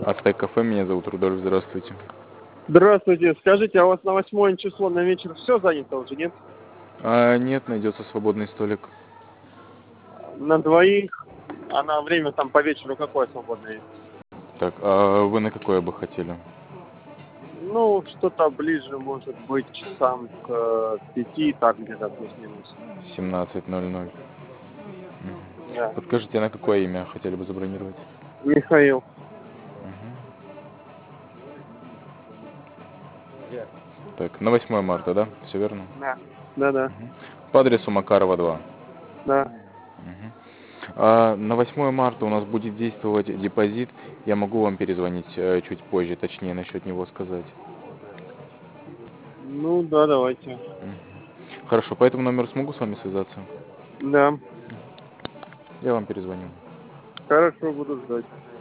Астек кафе, меня зовут Рудольф, здравствуйте. Здравствуйте. Скажите, а у вас на 8 число на вечер все занято уже, нет? Нет, найдется свободный столик. На двоих, а на время там по вечеру какое свободное есть? Так, а вы на какое бы хотели? Ну, что-то ближе, может быть, часам к 5, так где-то плюс-минус. 17:00. Да. Подскажите, на какое имя хотели бы забронировать? Михаил. Так, на 8 марта, да? Все верно? Да. Да-да. По адресу Макарова 2. Да. На 8 марта у нас будет действовать депозит. Я могу вам перезвонить чуть позже, точнее насчет него сказать. Ну да, давайте. Хорошо, по этому номеру смогу с вами связаться? Да. Я вам перезвоню. Хорошо, буду ждать.